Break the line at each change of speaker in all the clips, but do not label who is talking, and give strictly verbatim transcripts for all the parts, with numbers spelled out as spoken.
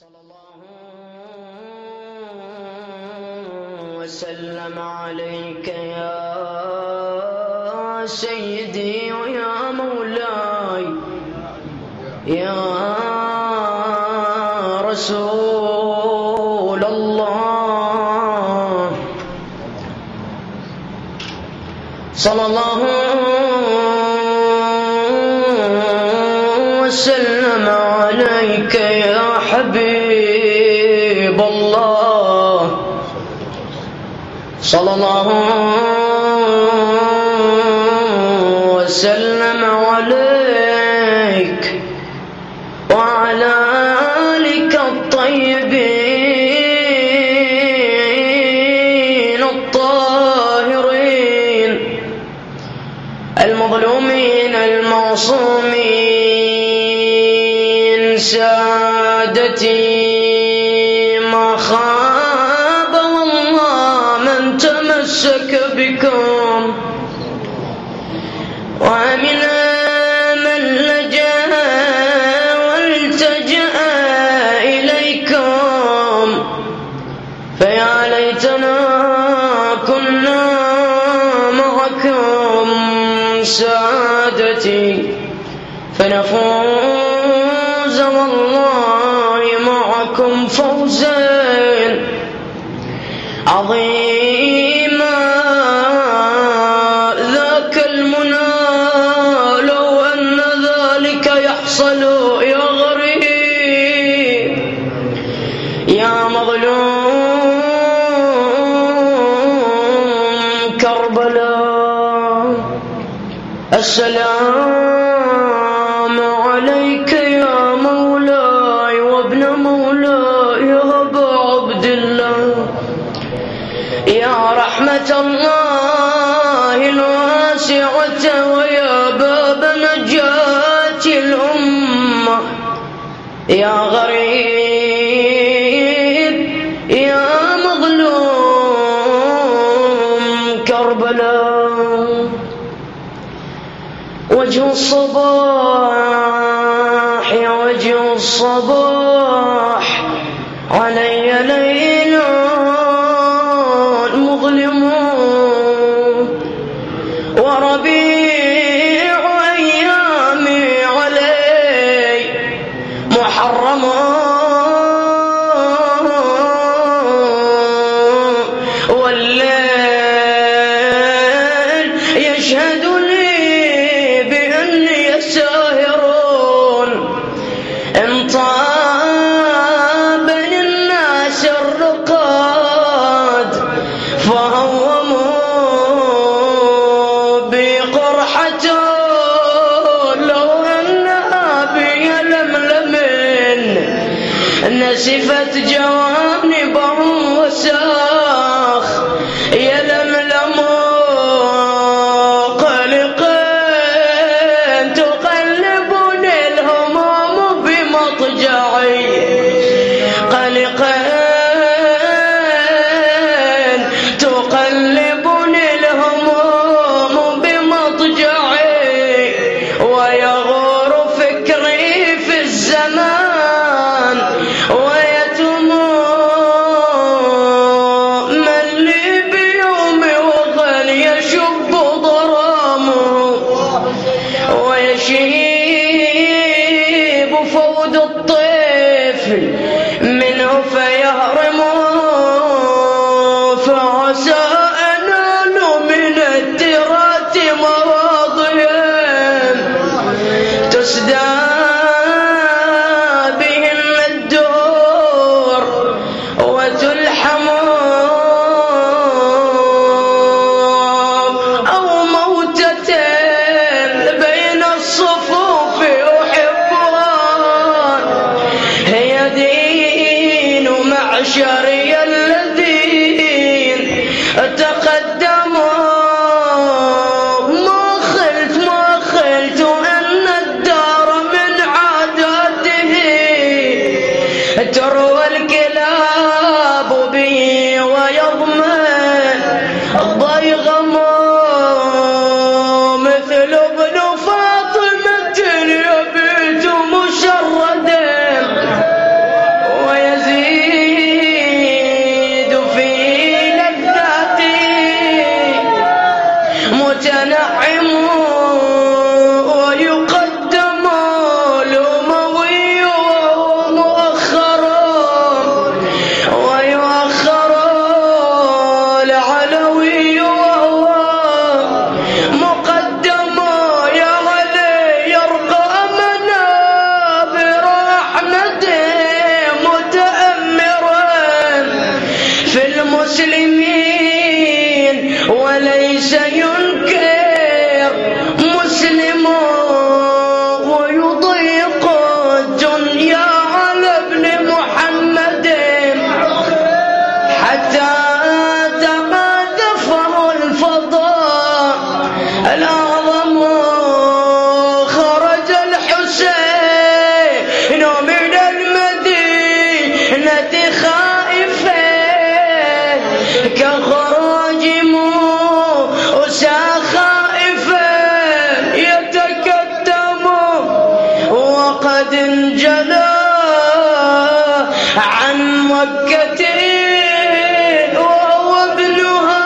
صلى الله وسلم عليك يا سيدي ويا مولاي يا رسول الله صلى الله وسلم عليك يا حبيب الله صلى الله وسلم عليك وعلى آلك الطيبين الطاهرين المظلومين المعصومين سادتي ما خاب والله من تمسك بكم ومن من لجأ والتجأ إليكم فيا ليتنا كنا معكم سادتي فنفوز والله معكم فوزا عظيما ذاك المنى لو أن ذلك يحصل يا غريب يا مظلوم كربلاء السلام عليك يا مولاي وابن مولاي يا أبا عبد الله يا رحمة الله الواسعة ويا باب نجاة الأمة يا غريب يا مظلوم كربلاء وجه الصباح وجه الصباح علي ليل مظلم وربيع أيامي علي محرم والليل يشهد لي بأني ساهرون إن طاب للناس الرقاد فهوموا بقرحة لو أنها بلملم نسفت جوانبهم وساخ يلملم قلقين تقلبني الهموم بمضجعي قلقين تقلبني الهموم بمضجعي ويغور فكري في الزمان ويتم من لي بيوم وغل يشب ضرامه ويشيب فود الطفل منه فيهرمه فعسى أنال من التراث مواضيهم تسدى بهم الدور وتلحم أو موتة بين الصفوف أحبها هي دين معشري الذين تقدموا ما خلت ما خلت أن الدار من عاداته تروى الكلاب به ويضمن الضيغم مثل ابن فاطمة يبيت مشردا المسلمين وليس ينكر مسلم ويضيق الدنيا على ابن محمد حتى تقاذفه الفضاء الأعظم. خرج الحسين من المدينة خائفا كخراج موسى خائفا يتكتم وقد انجلى عن مكة وهو ابنها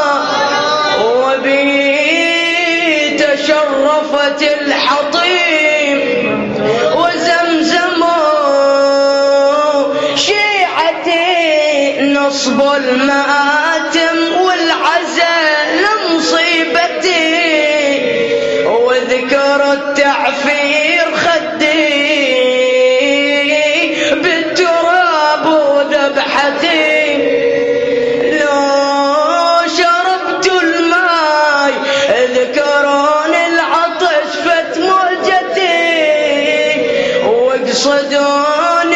وبه تشرفت الحطيم وزمزم. شيعتي نصب المآتم والعزاء لمصيبتي وذكر التعفير خدي بالتراب وذبحتي. لو شربت الماء ذكرون العطش فت موجتي واقصدون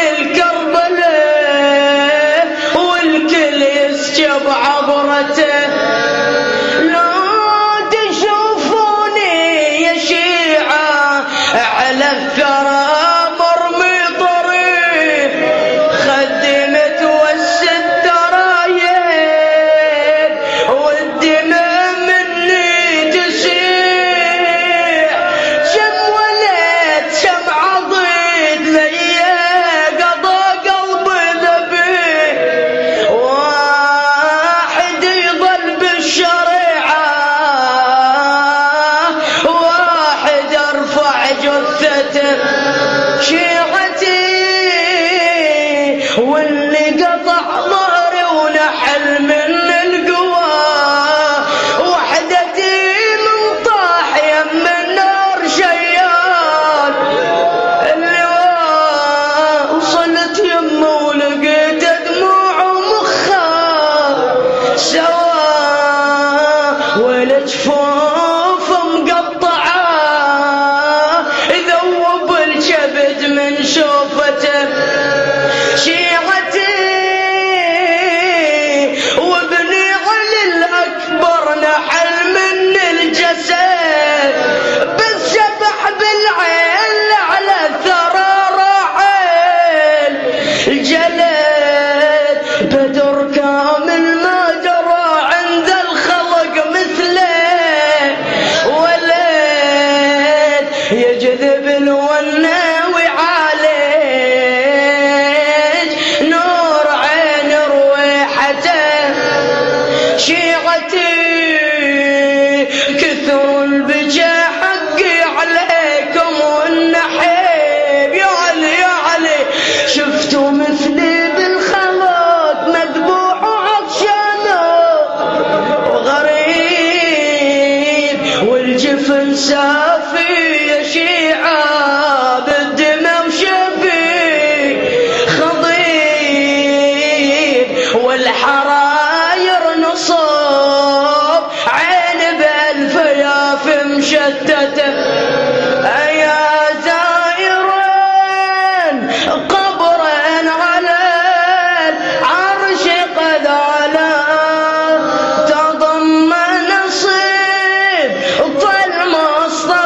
الكربلاء والكل يسجب عبرته. لو تشوفوني يا شيعة على الثرى مرمي طريق خدمت والست رايد والدماء مني تسيح شم ولد شم عضيد ليا قضى قلبي ذبيح واحد يضل بالشريعة واحد ارفع جثته. شيعتي واللي قطع ظهري ونحل من القوى وحدتي من طاح يم النار شيال. اللي وصلت يمه ولقيت دموع ومخها سوا والجفوف مقطعه ذوب الكبد من شوفته. شيعتي وابني علي الأكبر نحل من الجسد بالسبح بالعين على الثرى راحل الجلد بدر كامل ما جرى عند الخلق مثله ولد يجذب الونه ويعالج نور عين رويحته. شيعتي كثر البجا حقي عليكم والنحيب يا علي يا علي شفتوا مثلي بالخلق مذبوح وعطشانه وغريب والجفن سافي يا شيعة بالدمى وشبي خضيب والحراير نصب عين بالفياف مشتته. يا زائرين قبرين على العرش قد علا تضم نصيب طل مصطفى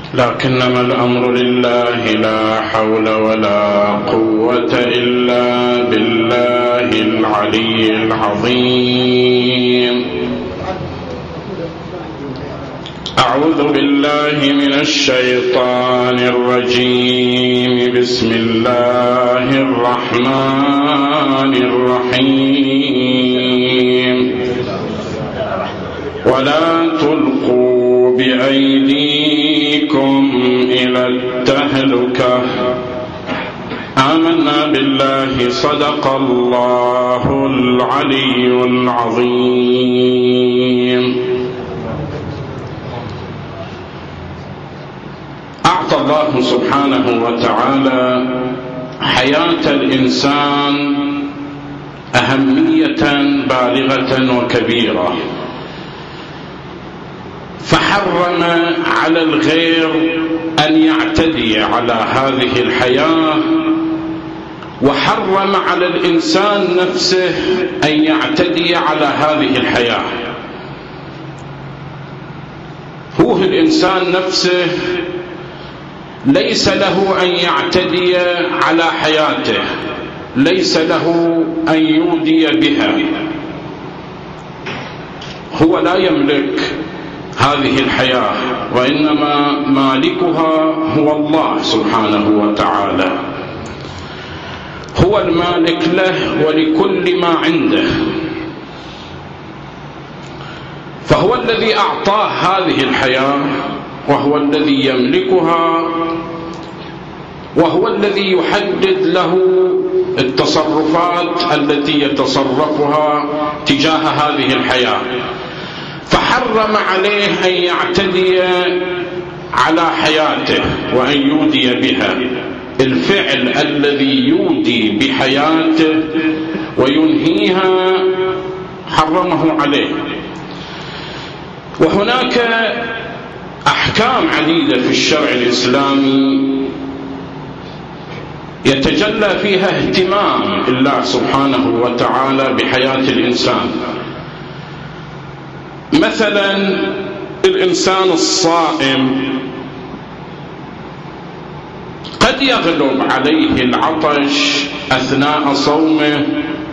لكنما الأمر لله لا حول ولا قوة إلا بالله العلي العظيم. أعوذ بالله من الشيطان الرجيم. بسم الله الرحمن الرحيم. ولا تلقوا بأيديكم إلى التهلكة. آمنا بالله. صدق الله العلي العظيم. أعطى الله سبحانه وتعالى حياة الإنسان أهمية بالغة وكبيرة، فحرم على الغير أن يعتدي على هذه الحياة، وحرم على الإنسان نفسه أن يعتدي على هذه الحياة. هو الإنسان نفسه ليس له أن يعتدي على حياته، ليس له أن يودي بها، هو لا يملك هذه الحياة، وإنما مالكها هو الله سبحانه وتعالى. هو المالك له ولكل ما عنده، فهو الذي أعطاه هذه الحياة، وهو الذي يملكها، وهو الذي يحدد له التصرفات التي يتصرفها تجاه هذه الحياة، فحرم عليه أن يعتدي على حياته وأن يودي بها. الفعل الذي يودي بحياته وينهيها حرمه عليه. وهناك أحكام عديدة في الشرع الإسلامي يتجلى فيها اهتمام الله سبحانه وتعالى بحياة الإنسان. مثلا الإنسان الصائم قد يغلب عليه العطش أثناء صومه،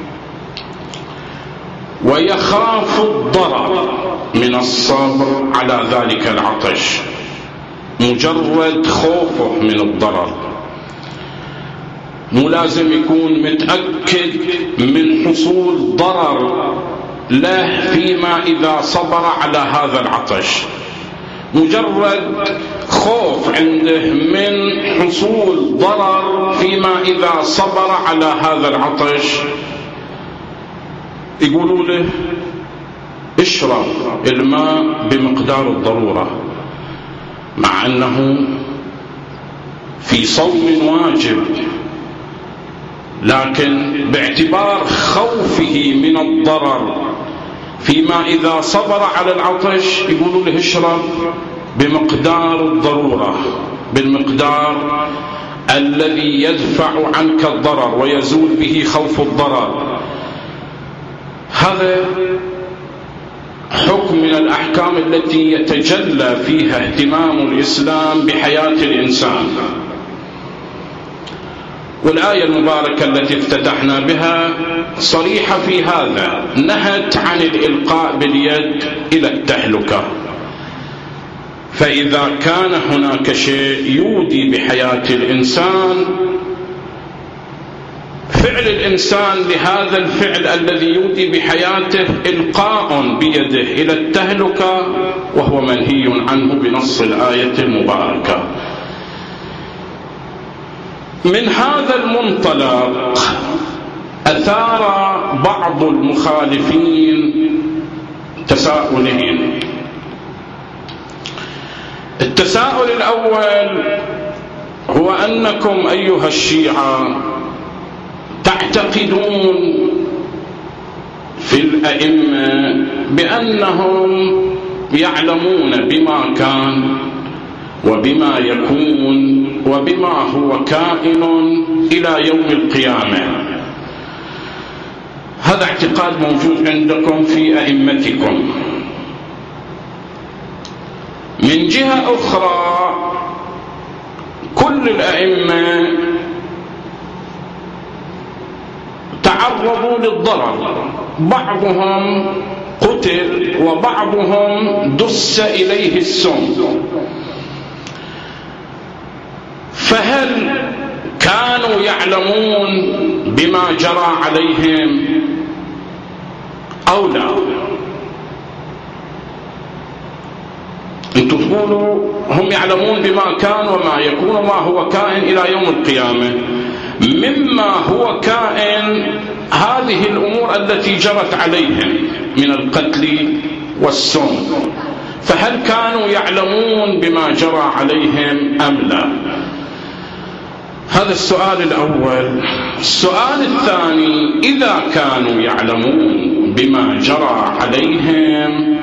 ويخاف الضرر من الصبر على ذلك العطش، مجرد خوفه من الضرر، مو لازم يكون متأكد من حصول ضرر له فيما إذا صبر على هذا العطش، مجرد خوف عنده من حصول ضرر فيما إذا صبر على هذا العطش، يقولوا له اشرب الماء بمقدار الضرورة، مع أنه في صوم واجب، لكن باعتبار خوفه من الضرر فيما إذا صبر على العطش يقولوا له اشرب بمقدار الضرورة، بالمقدار الذي يدفع عنك الضرر ويزول به خوف الضرر. هذا حكم من الأحكام التي يتجلى فيها اهتمام الإسلام بحياة الإنسان. والآية المباركة التي افتتحنا بها صريحة في هذا، نهت عن الإلقاء باليد إلى التهلكة. فإذا كان هناك شيء يودي بحياة الإنسان، فعل الإنسان لهذا الفعل الذي يودي بحياته إلقاء بيده إلى التهلكة، وهو منهي عنه بنص الآية المباركة. من هذا المنطلق أثار بعض المخالفين تساؤلين. التساؤل الأول هو أنكم أيها الشيعة تعتقدون في الأئمة بأنهم يعلمون بما كان وبما يكون وبما هو كائن إلى يوم القيامة. هذا اعتقاد موجود عندكم في أئمتكم. من جهة أخرى كل الأئمة تعرضوا للضرر، بعضهم قتل وبعضهم دس إليه السم. فهل كانوا يعلمون بما جرى عليهم أو لا؟ انتم تقولوا هم يعلمون بما كان وما يكون وما هو كائن إلى يوم القيامة. مما هو كائن هذه الأمور التي جرت عليهم من القتل والسم، فهل كانوا يعلمون بما جرى عليهم أم لا؟ هذا السؤال الأول. السؤال الثاني: إذا كانوا يعلمون بما جرى عليهم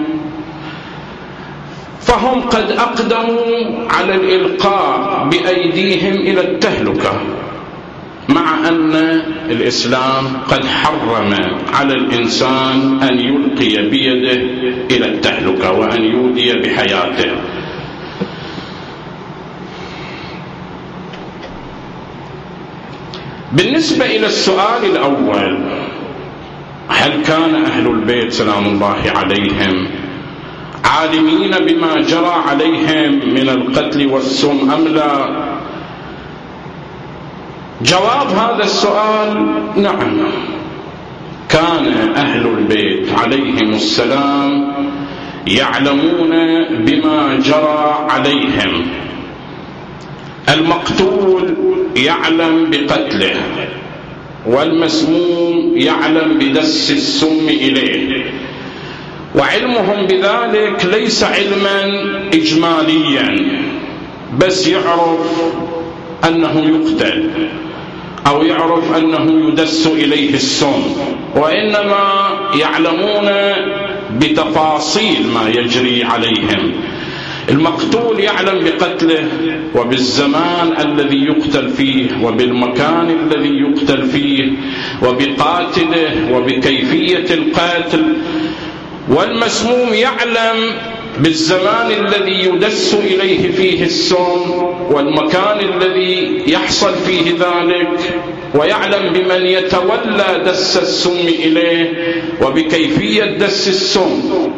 فهم قد أقدموا على الإلقاء بأيديهم إلى التهلكة، مع أن الإسلام قد حرم على الإنسان أن يلقي بيده إلى التهلكة وأن يودي بحياته. بالنسبة إلى السؤال الأول: هل كان أهل البيت سلام الله عليهم عالمين بما جرى عليهم من القتل والسم أم لا؟ جواب هذا السؤال: نعم، كان أهل البيت عليهم السلام يعلمون بما جرى عليهم. المقتول يعلم بقتله، والمسموم يعلم بدس السم إليه، وعلمهم بذلك ليس علما إجماليا بس يعرف أنه يقتل أو يعرف أنه يدس إليه السم، وإنما يعلمون بتفاصيل ما يجري عليهم. المقتول يعلم بقتله وبالزمان الذي يقتل فيه وبالمكان الذي يقتل فيه وبقاتله وبكيفية القتل، والمسموم يعلم بالزمان الذي يدس إليه فيه السم والمكان الذي يحصل فيه ذلك، ويعلم بمن يتولى دس السم إليه وبكيفية دس السم.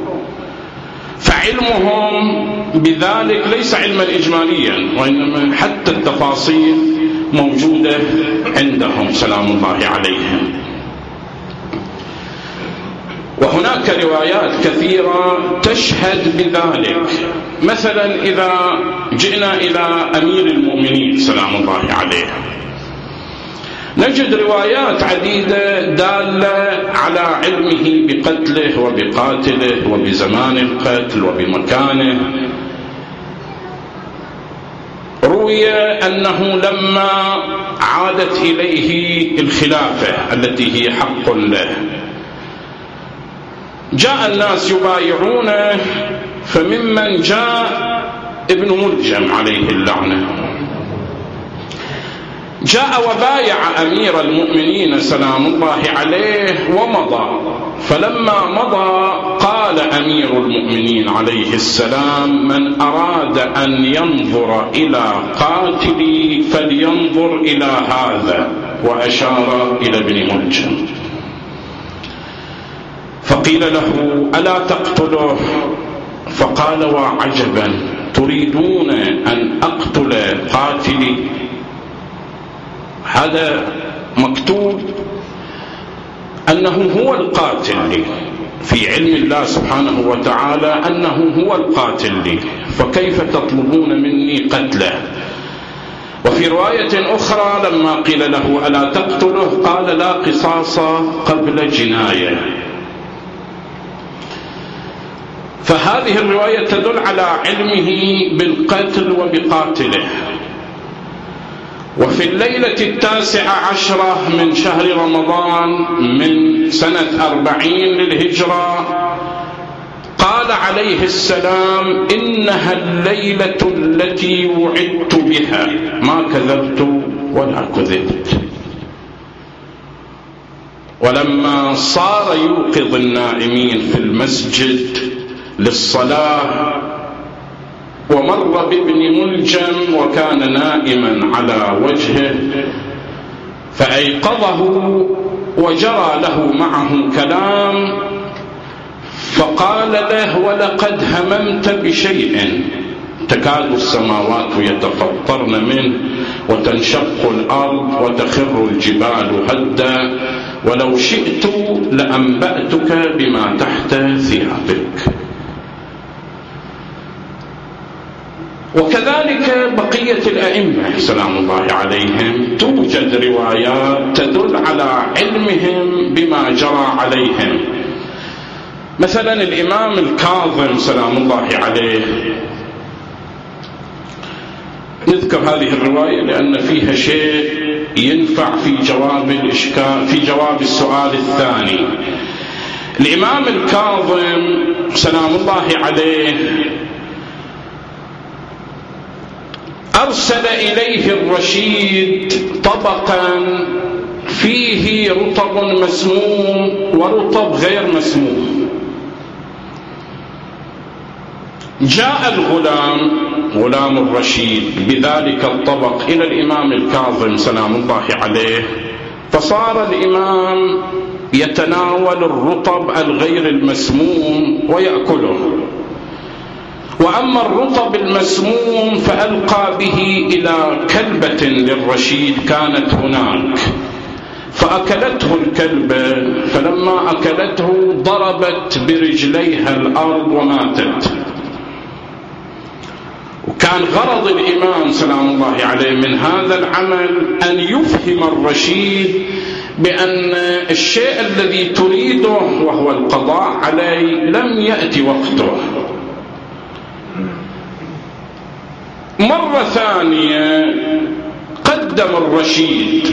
فعلمهم بذلك ليس علما إجماليا، وإنما حتى التفاصيل موجودة عندهم سلام الله عليهم. وهناك روايات كثيرة تشهد بذلك. مثلا إذا جئنا إلى أمير المؤمنين سلام الله عليه نجد روايات عديدة دالة على علمه بقتله وبقاتله وبزمان القتل وبمكانه. روي أنه لما عادت إليه الخلافة التي هي حق له جاء الناس يبايعونه، فممن جاء ابن ملجم عليه اللعنة، جاء وبايع أمير المؤمنين سلام الله عليه ومضى. فلما مضى قال أمير المؤمنين عليه السلام: من أراد أن ينظر إلى قاتلي فلينظر إلى هذا، وأشار إلى ابن ملجم. فقيل له: ألا تقتله؟ فقال: وعجبا، تريدون أن أقتل قاتلي؟ هذا مكتوب أنه هو القاتل لي، في علم الله سبحانه وتعالى أنه هو القاتل لي، فكيف تطلبون مني قتله؟ وفي رواية أخرى لما قيل له: ألا تقتله؟ قال: لا قصاص قبل جناية. فهذه الرواية تدل على علمه بالقتل وبقاتله. وفي الليلة التاسعة عشرة من شهر رمضان من سنة أربعين للهجرة قال عليه السلام: إنها الليلة التي وعدت بها، ما كذبت ولا كذبت. ولما صار يوقظ النائمين في المسجد للصلاة ومر مصعب بن ملجم وكان نائما على وجهه، فأيقظه وجرى له معه كلام، فقال له: ولقد هممت بشيء تكاد السماوات يتفطرن منه وتنشق الأرض وتخر الجبال هدا، ولو شئت لأنبأتك بما تحت ثيابك. وكذلك بقية الأئمة سلام الله عليهم توجد روايات تدل على علمهم بما جرى عليهم. مثلا الإمام الكاظم سلام الله عليه، نذكر هذه الرواية لأن فيها شيء ينفع في جواب الإشكال في جواب السؤال الثاني. الإمام الكاظم سلام الله عليه أرسل إليه الرشيد طبقا فيه رطب مسموم ورطب غير مسموم. جاء الغلام غلام الرشيد بذلك الطبق إلى الإمام الكاظم سلام الله عليه، فصار الإمام يتناول الرطب الغير المسموم ويأكله، وأما الرطب المسموم فألقى به إلى كلبة للرشيد كانت هناك، فأكلته الكلبة، فلما أكلته ضربت برجليها الأرض وماتت. وكان غرض الإمام سلام الله عليه من هذا العمل أن يفهم الرشيد بأن الشيء الذي تريده وهو القضاء عليه لم يأتي وقته. مرة ثانية قدم الرشيد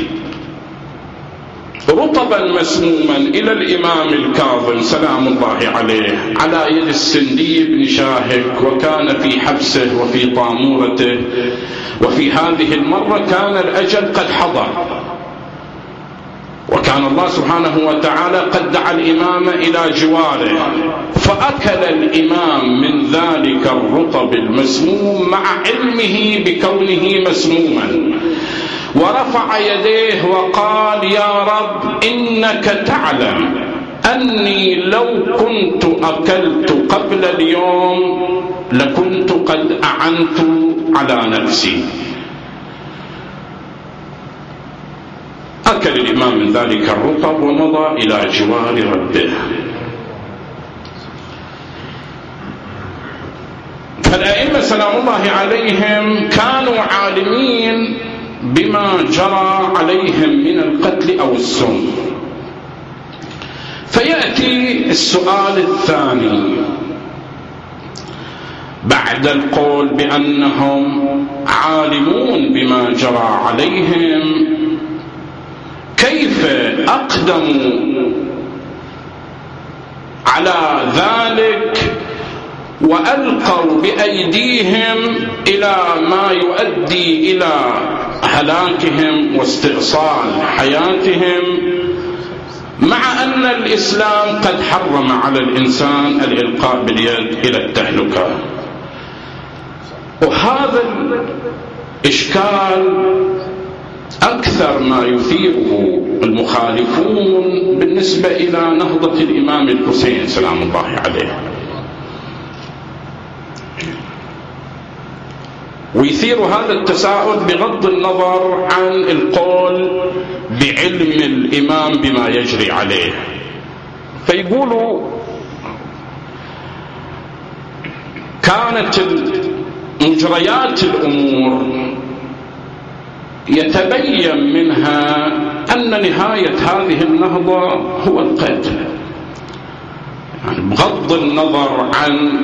رطبا مسموما إلى الإمام الكاظم سلام الله عليه على يد السندي بن شاهك، وكان في حبسه وفي طامورته، وفي هذه المرة كان الأجل قد حضر، وكان الله سبحانه وتعالى قد دعا الإمام إلى جواره، فأكل الإمام من ذلك الرطب المسموم مع علمه بكونه مسموما، ورفع يديه وقال: يا رب إنك تعلم أني لو كنت أكلت قبل اليوم لكنت قد أعنت على نفسي. أكل الإمام من ذلك الرطب ومضى إلى جوار ربه. فالأئمة سلام الله عليهم كانوا عالمين بما جرى عليهم من القتل أو السم. فيأتي السؤال الثاني بعد القول بأنهم عالمون بما جرى عليهم، كيف أقدموا على ذلك وألقوا بأيديهم إلى ما يؤدي إلى هلاكهم واستئصال حياتهم، مع أن الإسلام قد حرم على الإنسان الإلقاء باليد إلى التهلكة؟ وهذا الإشكال أكثر ما يثيره المخالفون بالنسبة إلى نهضة الإمام الحسين سلام الله عليه، ويثير هذا التساؤل بغض النظر عن القول بعلم الإمام بما يجري عليه. فيقولوا كانت مجريات الأمور يتبين منها أن نهاية هذه النهضة هو القتل، يعني بغض النظر عن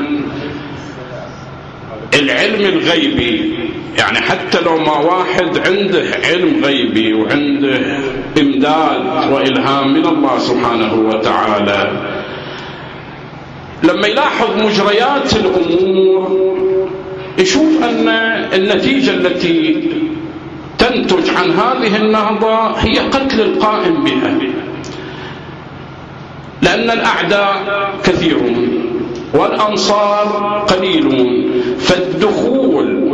العلم الغيبي. يعني حتى لو ما واحد عنده علم غيبي وعنده إمداد وإلهام من الله سبحانه وتعالى، لما يلاحظ مجريات الأمور يشوف أن النتيجة التي تنتج عن هذه النهضة هي قتل القائم بها، لأن الأعداء كثيرون والأنصار قليلون، فالدخول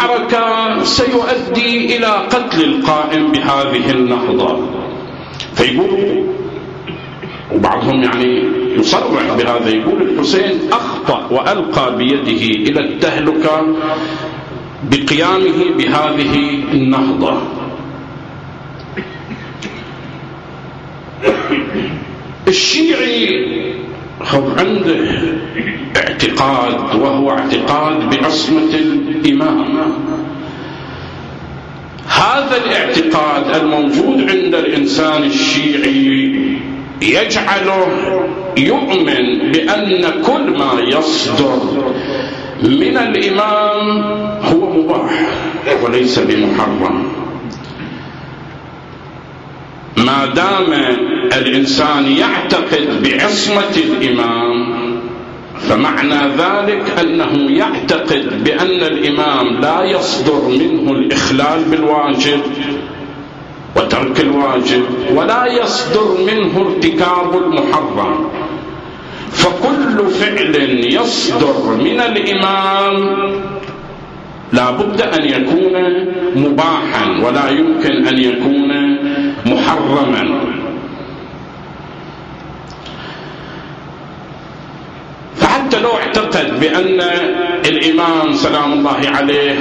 المعركة سيؤدي إلى قتل القائم بهذه النهضة. فيقول، وبعضهم يعني يصرح بهذا، يقول الحسين أخطأ وألقى بيده إلى التهلكة بقيامه بهذه النهضة. الشيعي عنده اعتقاد، وهو اعتقاد بعصمة الإمام. هذا الاعتقاد الموجود عند الإنسان الشيعي يجعله يؤمن بأن كل ما يصدر من الإمام هو مباح وليس بمحرم. ما دام الإنسان يعتقد بعصمة الإمام فمعنى ذلك أنه يعتقد بأن الإمام لا يصدر منه الإخلال بالواجب وترك الواجب، ولا يصدر منه ارتكاب المحرم. فكل فعل يصدر من الإمام لا بد أن يكون مباحا ولا يمكن أن يكون محرما. فحتى لو اعتقد بأن الإمام سلام الله عليه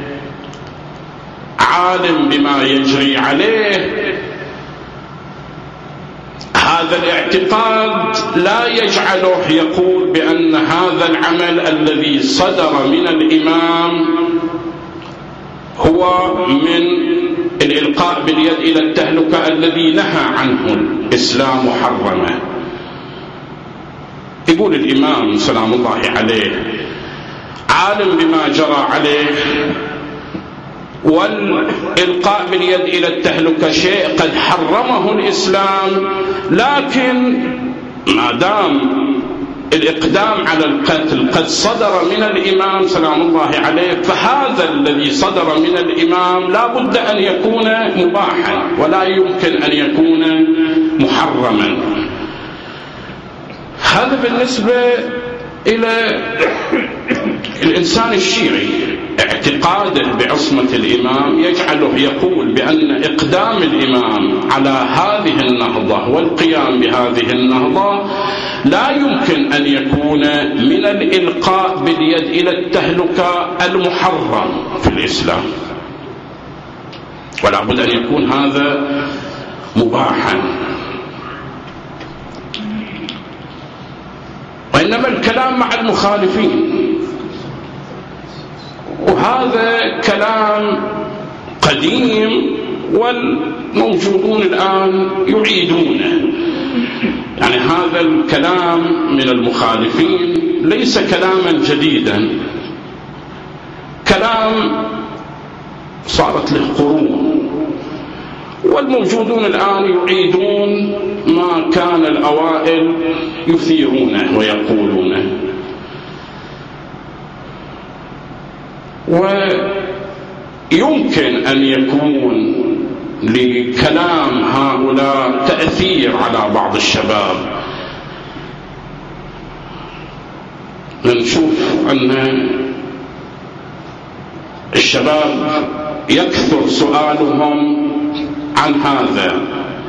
عالم بما يجري عليه، هذا الاعتقاد لا يجعله يقول بأن هذا العمل الذي صدر من الإمام هو من الإلقاء باليد إلى التهلكة الذي نهى عنه الإسلام وحرمه. يقول الإمام سلام الله عليه عالم بما جرى عليه، والإلقاء باليد إلى التهلكة شيء قد حرمه الإسلام، لكن ما دام الإقدام على القتل قد صدر من الإمام سلام الله عليه، فهذا الذي صدر من الإمام لا بد أن يكون مباحا ولا يمكن أن يكون محرما. هذا بالنسبة إلى الإنسان الشيعي. اعتقاده بعصمة الإمام يجعله يقول بأن إقدام الإمام على هذه النهضة والقيام بهذه النهضة لا يمكن أن يكون من الإلقاء باليد إلى التهلكة المحرم في الإسلام، ولا بد أن يكون هذا مباحا. وإنما الكلام مع المخالفين، وهذا كلام قديم والموجودون الآن يعيدونه. يعني هذا الكلام من المخالفين ليس كلاما جديدا، كلام صارت له قرون، والموجودون الآن يعيدون ما كان الأوائل يثيرونه ويقولونه. ويمكن أن يكون لكلام هؤلاء تأثير على بعض الشباب. نشوف أن الشباب يكثر سؤالهم عن هذا،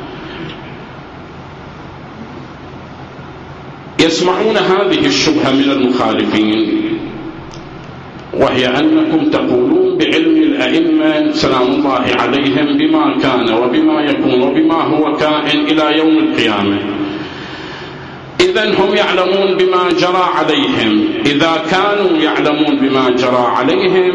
يسمعون هذه الشبهة من المخالفين، وهي أنكم تقولون بعلم الأئمة سلام الله عليهم بما كان وبما يكون وبما هو كائن إلى يوم القيامة، إذن هم يعلمون بما جرى عليهم. إذا كانوا يعلمون بما جرى عليهم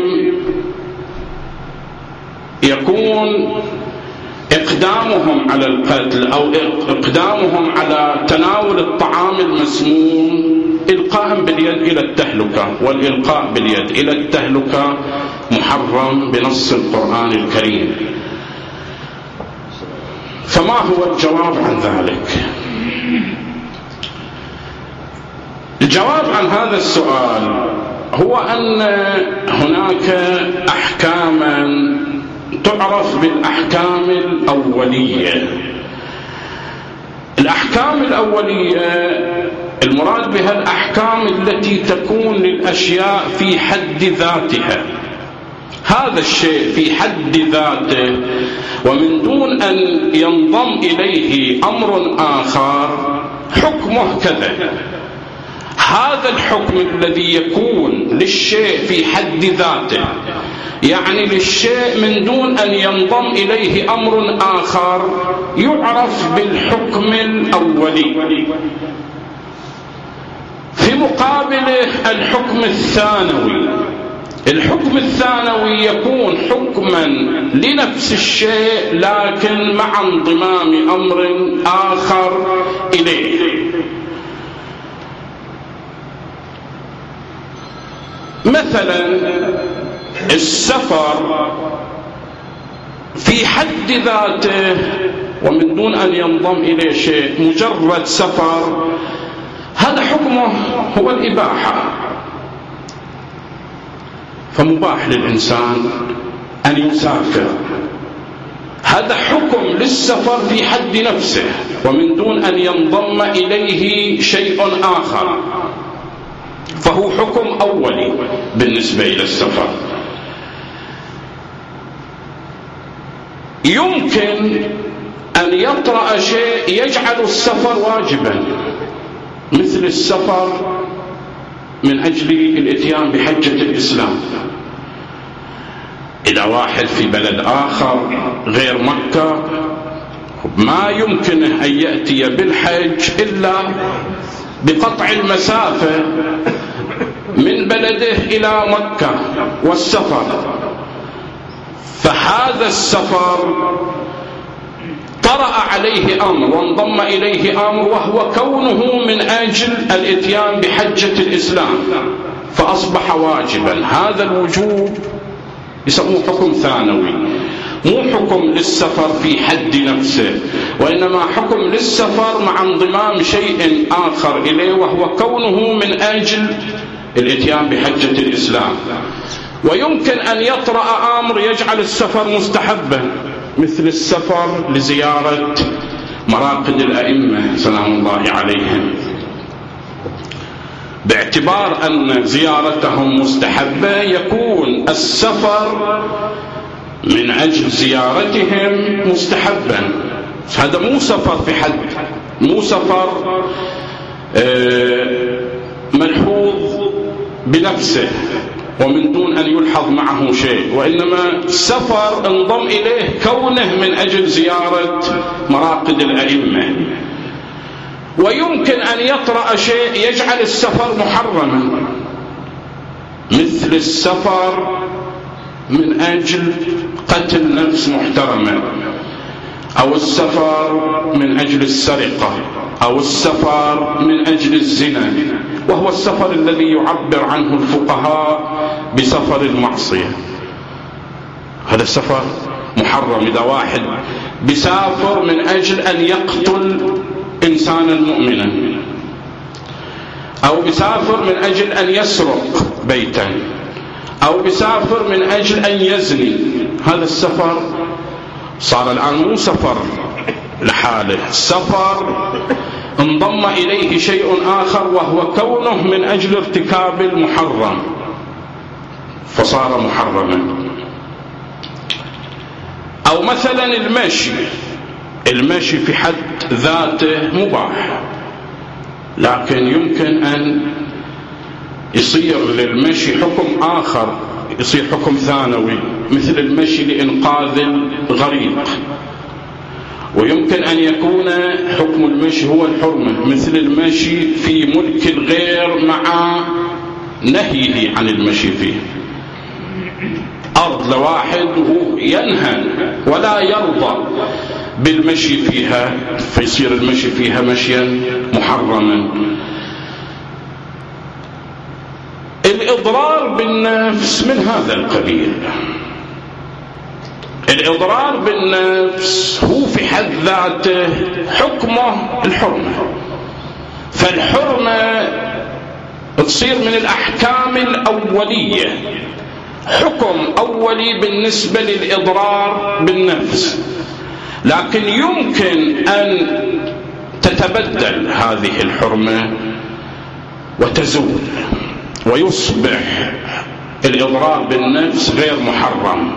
يكون إقدامهم على القتل أو إقدامهم على تناول الطعام المسموم إلقاء باليد إلى التهلكة، والإلقاء باليد إلى التهلكة محرم بنص القرآن الكريم. فما هو الجواب عن ذلك؟ الجواب عن هذا السؤال هو أن هناك أحكاما تعرف بالأحكام الأولية. الأحكام الأولية المراد بها الأحكام التي تكون للأشياء في حد ذاتها، هذا الشيء في حد ذاته ومن دون أن ينضم إليه أمر آخر حكمه كذا. هذا الحكم الذي يكون للشيء في حد ذاته، يعني للشيء من دون أن ينضم إليه أمر آخر، يعرف بالحكم الأولي. في مقابله الحكم الثانوي. الحكم الثانوي يكون حكما لنفس الشيء لكن مع انضمام أمر آخر إليه. مثلا السفر في حد ذاته ومن دون أن ينضم إليه شيء، مجرد سفر، هذا حكمه هو الإباحة، فمباح للإنسان أن يسافر. هذا حكم للسفر في حد نفسه ومن دون أن ينضم إليه شيء آخر، فهو حكم أولي بالنسبة إلى السفر. يمكن أن يطرأ شيء يجعل السفر واجبا، مثل السفر من أجل الإتيان بحجة الإسلام. إذا واحد في بلد آخر غير مكة ما يمكنه أن يأتي بالحج إلا بقطع المسافة من بلده إلى مكة والسفر، فهذا السفر طرأ عليه أمر وانضم إليه أمر، وهو كونه من أجل الإتيان بحجة الإسلام، فأصبح واجبا. هذا الوجوب يسموه حكم ثانوي، مو حكم للسفر في حد نفسه، وإنما حكم للسفر مع انضمام شيء آخر إليه، وهو كونه من أجل الإتيان بحجة الإسلام. ويمكن أن يطرأ أمر يجعل السفر مستحبا، مثل السفر لزيارة مراقد الأئمة سلام الله عليهم، باعتبار أن زيارتهم مستحبة يكون السفر من أجل زيارتهم مستحبا. هذا مو سفر في حد، مو سفر ملحوظ بنفسه ومن دون أن يلحظ معه شيء، وإنما سفر انضم إليه كونه من أجل زيارة مراقد الأئمة. ويمكن أن يطرأ شيء يجعل السفر محرما، مثل السفر من أجل قتل نفس محترمة، أو السفر من أجل السرقة، أو السفر من أجل الزنا، وهو السفر الذي يعبر عنه الفقهاء بسفر المعصية. هذا السفر محرم. إذا واحد بسافر من أجل أن يقتل إنسانا مؤمنا، أو بسافر من أجل أن يسرق بيتا، أو بسافر من أجل أن يزني، هذا السفر صار الآن مو سفر لحاله، سفر انضم إليه شيء آخر وهو كونه من أجل ارتكاب المحرم، فصار محرما. أو مثلا المشي. المشي في حد ذاته مباح، لكن يمكن أن يصير للمشي حكم آخر، يصير حكم ثانوي، مثل المشي لإنقاذ الغريق. ويمكن أن يكون حكم المشي هو الحرمة، مثل المشي في ملك الغير مع نهيه عن المشي فيه. أرض لواحد ينهى ولا يرضى بالمشي فيها، فيصير المشي فيها مشيا محرما. الإضرار بالنفس من هذا القبيل. الإضرار بالنفس هو في حد ذاته حكمه الحرمة، فالحرمة تصير من الأحكام الأولية، حكم أولي بالنسبة للإضرار بالنفس. لكن يمكن أن تتبدل هذه الحرمة وتزول، ويصبح الإضرار بالنفس غير محرم.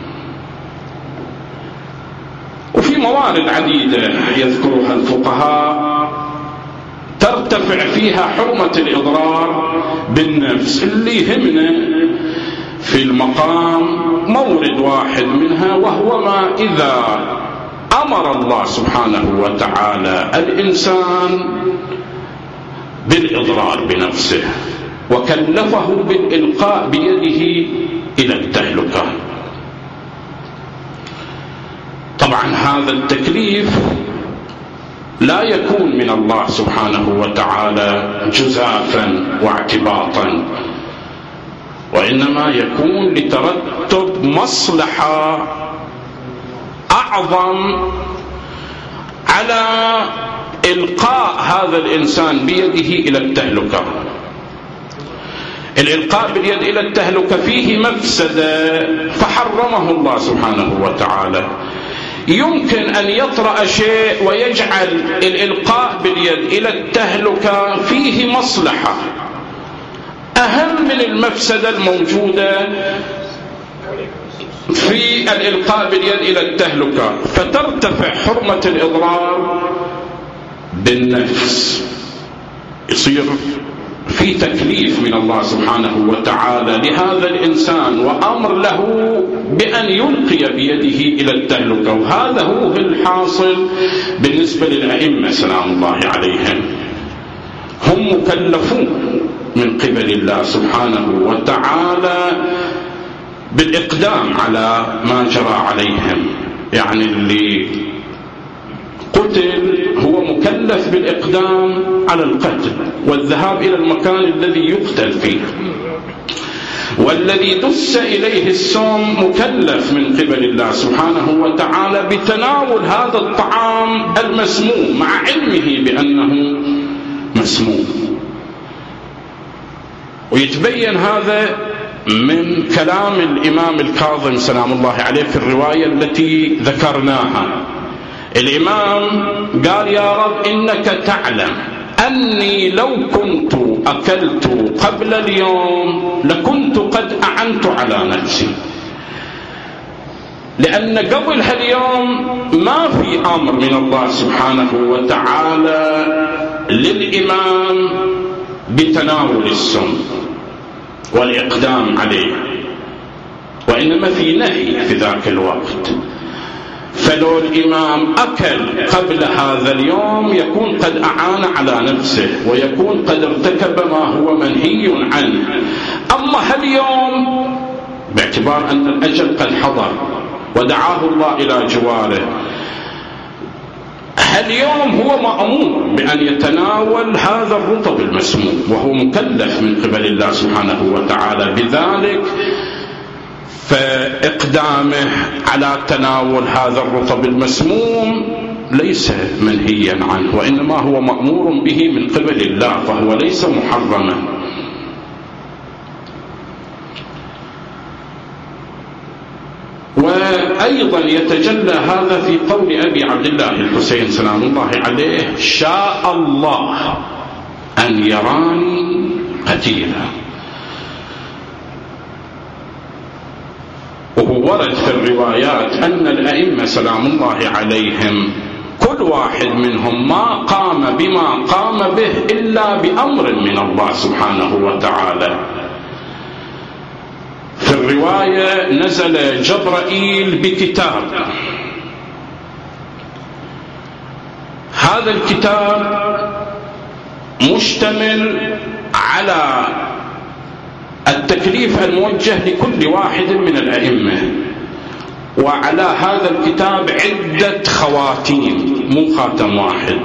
وفي موارد عديدة يذكرها الفقهاء ترتفع فيها حرمة الإضرار بالنفس. اللي يهمنا في المقام مورد واحد منها، وهو ما إذا أمر الله سبحانه وتعالى الإنسان بالإضرار بنفسه وكلفه بالإلقاء بيده إلى التهلكة. طبعا هذا التكليف لا يكون من الله سبحانه وتعالى جزافا واعتباطا، وإنما يكون لترتب مصلحة أعظم على إلقاء هذا الإنسان بيده إلى التهلكة. الإلقاء باليد إلى التهلكة فيه مفسدة فحرمه الله سبحانه وتعالى. يمكن أن يطرأ شيء ويجعل الإلقاء باليد إلى التهلكة فيه مصلحة أهم من المفسدة الموجودة في الإلقاء باليد إلى التهلكة، فترتفع حرمة الإضرار بالنفس. يصير في تكليف من الله سبحانه وتعالى لهذا الإنسان وأمر له بأن يلقي بيده إلى التهلكة، وهذا هو الحاصل بالنسبة للأئمة سلام الله عليهم. هم مكلفون من قبل الله سبحانه وتعالى بالإقدام على ما جرى عليهم. يعني اللي قتل هو مكلف بالإقدام على القتل والذهاب إلى المكان الذي يقتل فيه، والذي دس إليه السم مكلف من قبل الله سبحانه وتعالى بتناول هذا الطعام المسموم مع علمه بأنه مسموم. ويتبين هذا من كلام الإمام الكاظم سلام الله عليه في الرواية التي ذكرناها. الإمام قال: يا رب إنك تعلم أني لو كنت أكلت قبل اليوم لكنت قد أعنت على نفسي، لأن قبل هاليوم ما في أمر من الله سبحانه وتعالى للإمام بتناول السم والإقدام عليه، وإنما في نهي في ذاك الوقت. فلو الإمام أكل قبل هذا اليوم يكون قد أعان على نفسه ويكون قد ارتكب ما هو منهي عنه. أما هاليوم باعتبار أن الأجل قد حضر ودعاه الله إلى جواره، هاليوم هو مأمور بأن يتناول هذا الرطب المسموم وهو مكلف من قبل الله سبحانه وتعالى بذلك، فإقدامه على تناول هذا الرطب المسموم ليس منهيا عنه، وإنما هو مأمور به من قبل الله، فهو ليس محرما. وأيضا يتجلى هذا في قول أبي عبد الله الحسين سلام الله عليه: شاء الله أن يراني قتيلا. وهو ورد في الروايات أن الأئمة سلام الله عليهم كل واحد منهم ما قام بما قام به إلا بأمر من الله سبحانه وتعالى. في الرواية: نزل جبرائيل بكتاب، هذا الكتاب مشتمل على التكليف الموجه لكل واحد من الأئمة، وعلى هذا الكتاب عدة خواتيم مو خاتم واحد.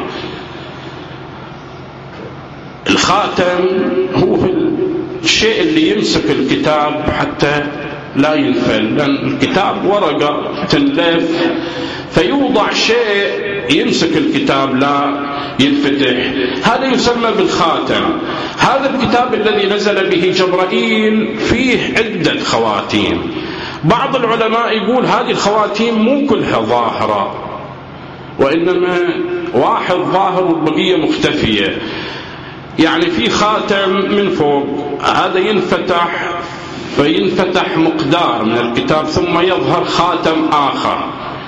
الخاتم هو الشيء اللي يمسك الكتاب حتى لا ينفل، لأن الكتاب ورقة تنلف فيوضع شيء يمسك الكتاب لا ينفتح، هذا يسمى بالخاتم. هذا الكتاب الذي نزل به جبرائيل فيه عدة خواتيم. بعض العلماء يقول هذه الخواتيم مو كلها ظاهرة، وإنما واحد ظاهر والبقية مختفية. يعني في خاتم من فوق هذا ينفتح فينفتح مقدار من الكتاب ثم يظهر خاتم آخر،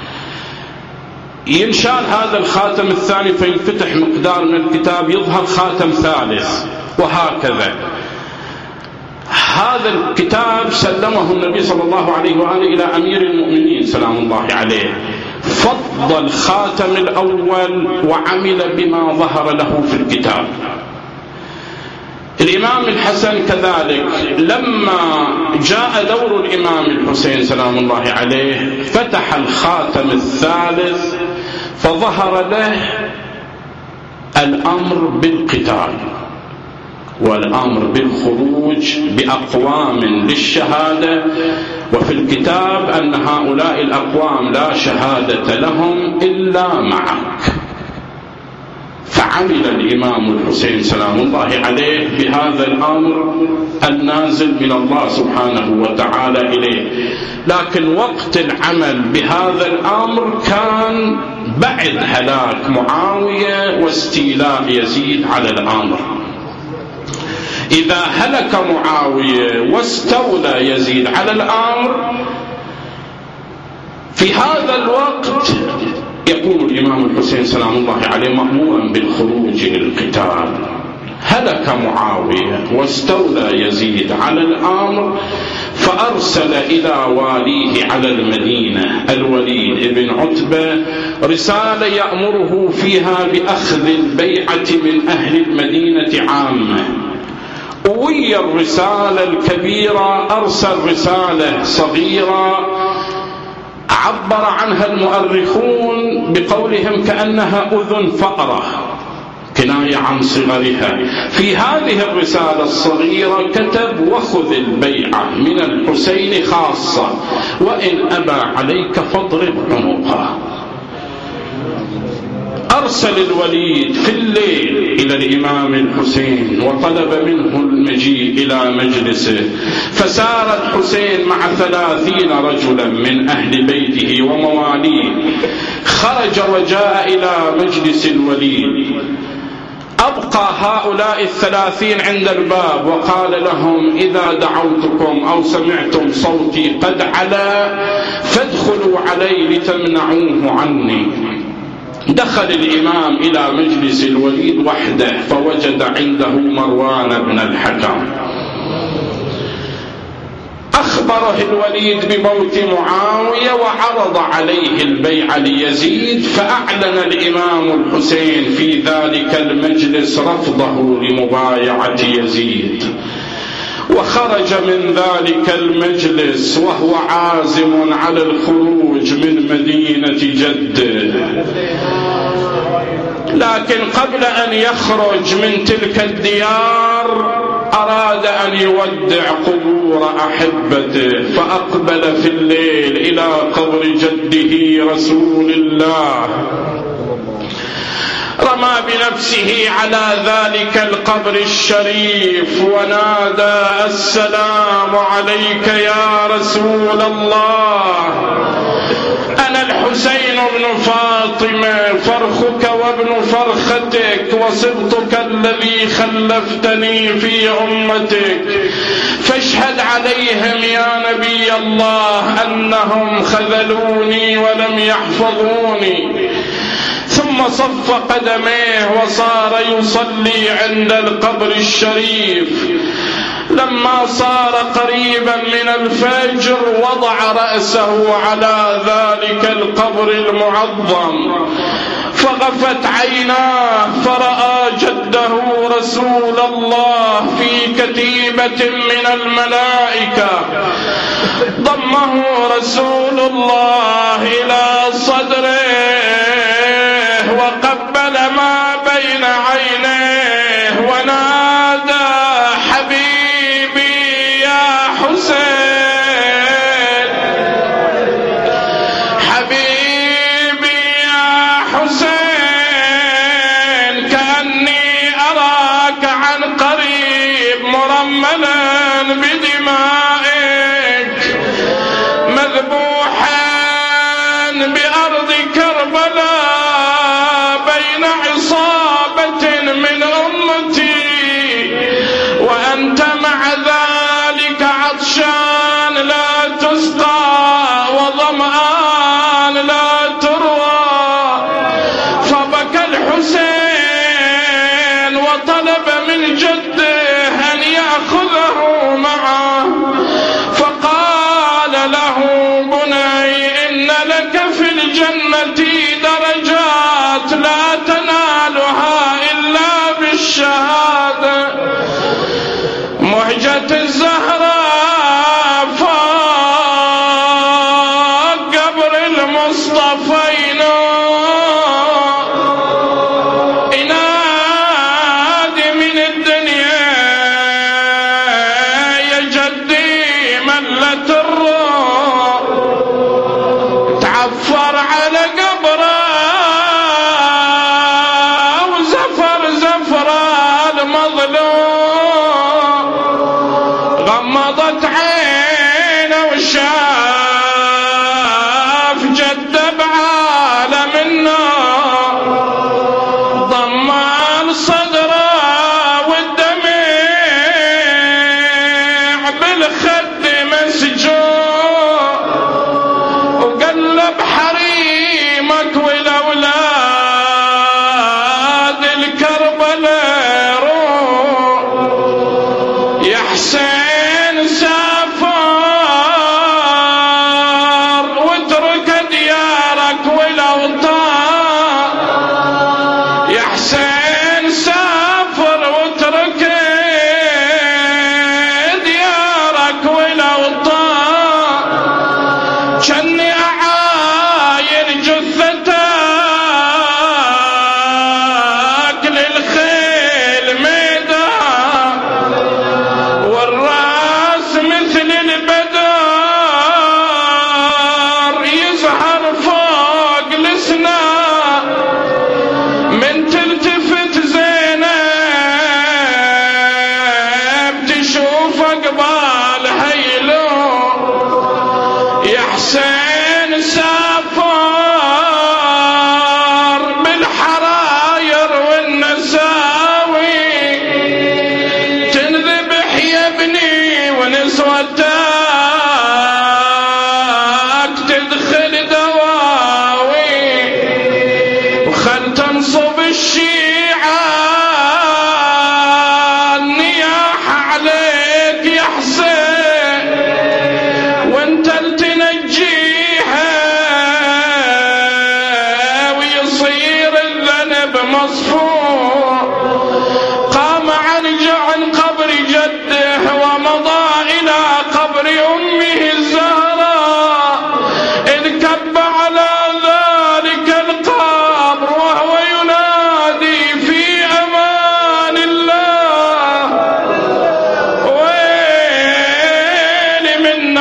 ينشال هذا الخاتم الثاني فينفتح مقدار من الكتاب يظهر خاتم ثالث، وهكذا. هذا الكتاب سلمه النبي صلى الله عليه وآله إلى أمير المؤمنين سلام الله عليه، فضل الخاتم الأول وعمل بما ظهر له في الكتاب. الإمام الحسن كذلك لما جاء دور الإمام الحسين سلام الله عليه فتح الخاتم الثالث فظهر له الأمر بالقتال والأمر بالخروج بأقوام للشهادة، وفي الكتاب أن هؤلاء الأقوام لا شهادة لهم إلا معك. فعمل الإمام الحسين سلام الله عليه بهذا الأمر النازل من الله سبحانه وتعالى إليه، لكن وقت العمل بهذا الأمر كان بعد هلاك معاوية واستيلاء يزيد على الأمر. إذا هلك معاوية واستولى يزيد على الأمر في هذا الوقت يكون الإمام الحسين سلام الله عليه مأمورا بالخروج للقتال. هلك معاوية واستولى يزيد على الأمر فأرسل إلى واليه على المدينة الوليد بن عتبة رسالة يأمره فيها بأخذ البيعة من أهل المدينة عامة. ويا الرسالة الكبيرة أرسل رسالة صغيرة عبر عنها المؤرخون بقولهم كأنها أذن فأرة، كناية عن صغرها. في هذه الرسالة الصغيرة كتب: وخذ البيعة من الحسين خاصة، وإن أبى عليك فاضرب عنقه. أرسل الوليد في الليل إلى الإمام الحسين وطلب منه المجيء إلى مجلسه، فسار الحسين مع ثلاثين رجلا من أهل بيته ومواليه، خرج وجاء إلى مجلس الوليد، أبقى هؤلاء الثلاثين عند الباب وقال لهم: إذا دعوتكم أو سمعتم صوتي قد علا فادخلوا علي لتمنعوه عني. دخل الإمام إلى مجلس الوليد وحده فوجد عنده مروان بن الحكم. أخبره الوليد بموت معاوية وعرض عليه البيع ليزيد، فأعلن الإمام الحسين في ذلك المجلس رفضه لمبايعة يزيد، وخرج من ذلك المجلس وهو عازم على الخروج من مدينة جده. لكن قبل أن يخرج من تلك الديار أراد أن يودع قبور أحبته، فأقبل في الليل إلى قبر جده رسول الله، رمى بنفسه على ذلك القبر الشريف ونادى: السلام عليك يا رسول الله، أنا الحسين بن فاطمة، فرخك وابن فرختك وصبتك الذي خلفتني في أمتك، فاشهد عليهم يا نبي الله أنهم خذلوني ولم يحفظوني. ثم صف قدميه وصار يصلي عند القبر الشريف. لما صار قريبا من الفجر وضع رأسه على ذلك القبر المعظم، فغفت عيناه فرأى جده رسول الله في كتيبة من الملائكة، ضمه رسول الله إلى صدره وقبل ما بين عينيه ونادى: حبيبي يا حسين، حبيبي يا حسين، كأني أراك عن قريب مرملا بدمائك مذبوحا بأرض كربلاء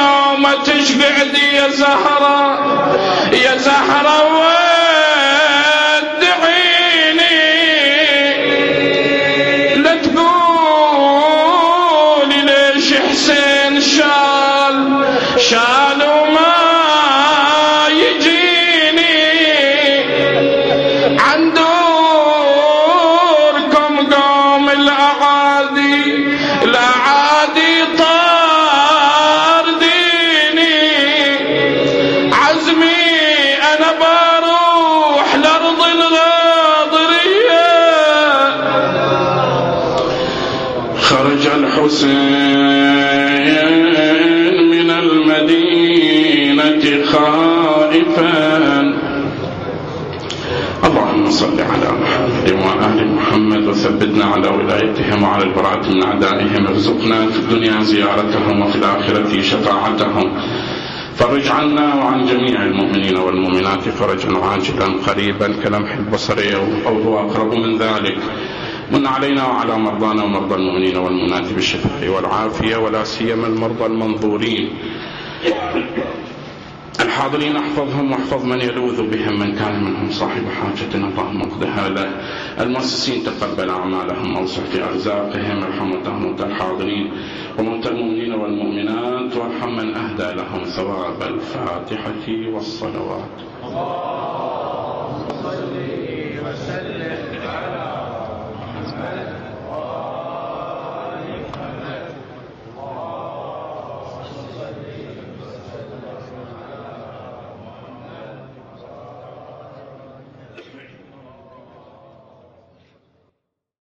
نومة تشقعدي يا زهرة يا زهرة ودعيني لا تقولي ليش حسين شال شال وما يجيني عن دوركم قوم الأعادي الأعادي طار ديني عزمي أنا بروح لأرض الغاضرية خرج الحسين من المدينة خائفا اللهم صل على محمد وآل محمد وثبتنا على ولايتهم وعلى البراءة من أعدائهم ارزقنا في الدنيا زيارتهم وفي الآخرة شفاعتهم فرج عنا وعن جميع المؤمنين والمؤمنات فرجا عاجلا قريبا كلمح البصر أو هو أقرب من ذلك من علينا وعلى مرضانا ومرضى المؤمنين والمؤمنات بالشفاء والعافية ولا سيما المرضى المنظورين الحاضرين احفظهم واحفظ من يلوذ بهم من كان منهم صاحب حاجة اللهم اقضها له المؤسسين تقبل أعمالهم اوسع في أرزاقهم ارحم موتى الحاضرين وموتى المؤمنين والمؤمنات وارحم من أهدى لهم ثواب الفاتحة والصلوات